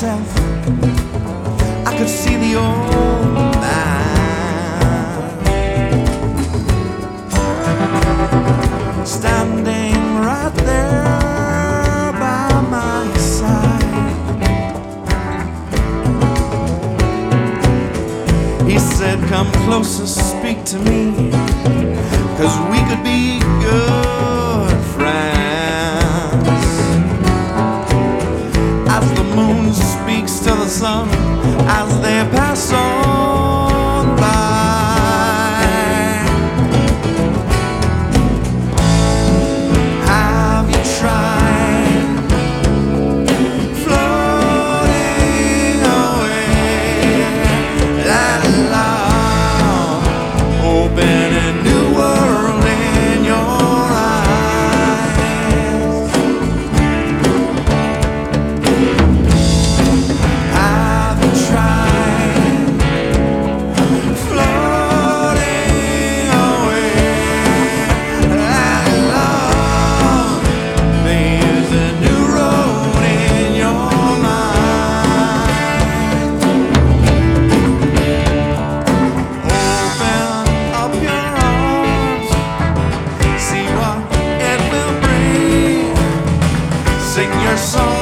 myself, I could see the old man standing right there by my side. He said, come closer, speak to me, 'cause we could be good friends. As the moon speaks to the sun, as they pass on by. Have you tried floating away that love, open a new world in your eyes? Have you tried floating away that love? There's a new road in your mind. Open up your arms, see what it will bring. Sing your song